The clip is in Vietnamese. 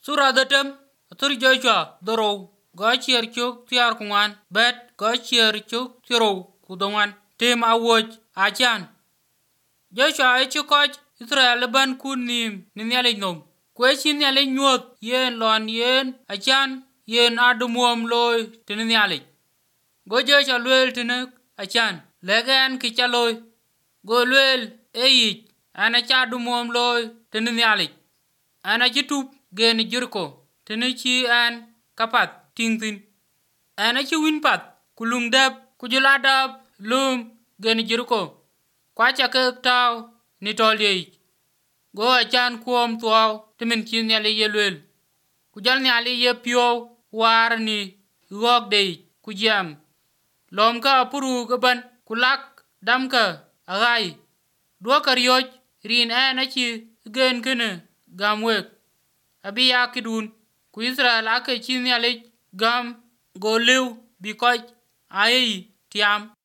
Sura datem atur Joshua doro go chier chuk tiar kuan bet go chier chuk tiro kudongan tim awoj achan Joshua echukoj Israel ban kunim ni yale nom kwesin yale nyot yen lon yen achan yen adumuom loy tin yale go Joshua luel tinek achan legen kichaloy go luel eyi ana chadumuom loy tin yale ana chitup gen Jericho tinichi an kapat tingtin ana chi winpat kulungdab kujuladab lum gen Jericho kwacha ke taw ni tolye go achan kuom tuaw timin chin yale yelwel kujal ni ali ye pio war ni gogde kujam lomka puru gaban kulak damka agai do karyoj rin ana chi gen kene gamwek abiya kidun ku Israel ake chin yale gam go lew bi koj ayi tiam